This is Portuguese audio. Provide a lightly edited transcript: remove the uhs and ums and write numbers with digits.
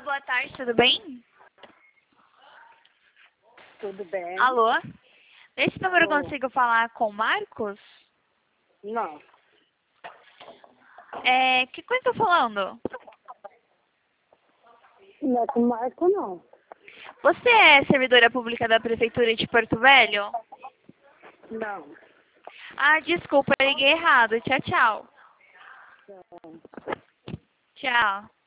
boa tarde, tudo bem? Tudo bem? Alô? Nesse número eu Alô? consigo falar com o Marcos? Não. Que coisa eu tô falando? Não é com o Marco, não. Você é servidora pública da Prefeitura de Porto Velho? Não. Ah, desculpa, eu liguei errado. Tchau, tchau. Não. Tchau.